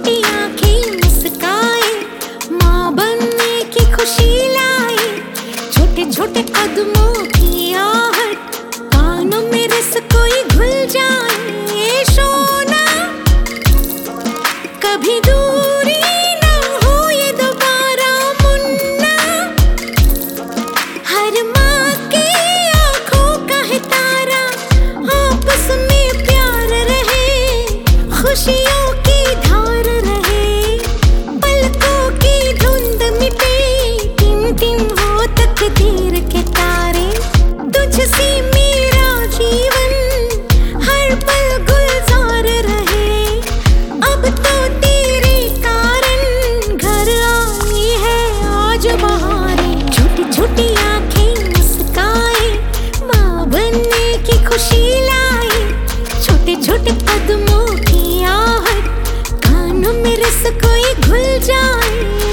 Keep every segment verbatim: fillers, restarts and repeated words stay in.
छोटी आंखें मुस्काए, माँ बनने की खुशी लाए। छोटे छोटे कदमों की आहट, कानों में रस कोई घुल जाए। सोना कभी दूरी ना हो ये दोबारा मुन्ना, हर माँ की आंखों का है तारा। आपस में प्यार रहे, खुशियों की धार रहे, पलकों की धुंध मिटे, टिम टिम हो तकदीर के तारे। तुझसे मेरा जीवन हर पल गुलजार रहे, अब तो तेरे कारण घर आई है आज बहारें। छोटी छोटी आंखें मुस्काए, माँ बनने की खुशी लाए। छोटे छोटे कदमों की आहट, कानों में रस कोई घुल जाए।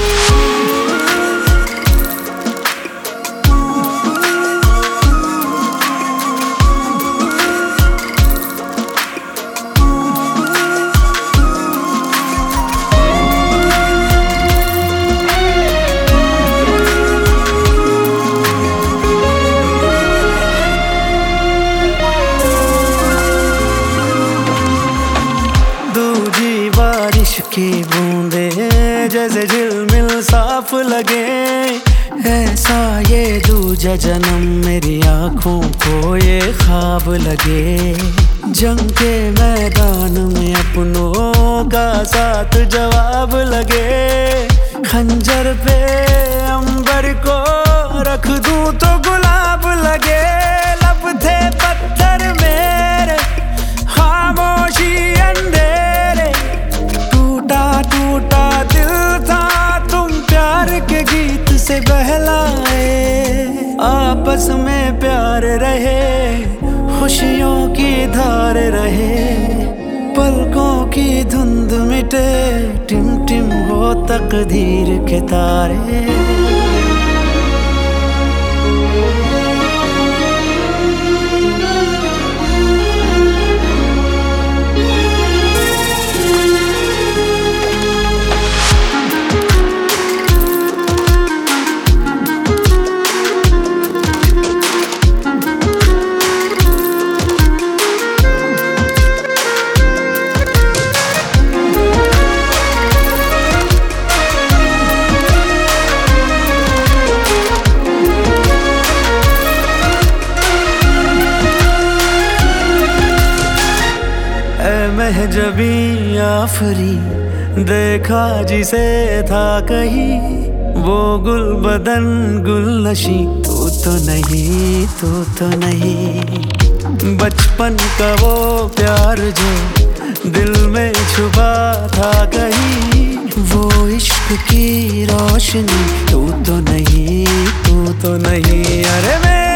दूजी बारिश की बूंदे जैसे झिलमिल साफ लगे, ऐसा ये दूजा जन्म मेरी आंखों को ये ख्वाब लगे। जंग के मैदान में अपनों का साथ जवाब लगे, खंजर पे अंबर को रख दूं तो गुलाब लगे। लब थे पत्थर मेरे, खामोशी अंधेरे, टूटा टूटा दिल था तुम प्यार के गीत से बहलाए। आपस में प्यार रहे, खुशियों की धार रहे, पलकों की धुंध मिटे, टिम टिम हो तकदीर के तारे। महजबी आफरी देखा जिसे था कहीं, वो गुल बदन गुलनशी तू तो नहीं, तू तो नहीं। बचपन का वो प्यार जो दिल में छुपा था कहीं, वो इश्क की रोशनी तू तो नहीं, तू तो नहीं। अरे मैं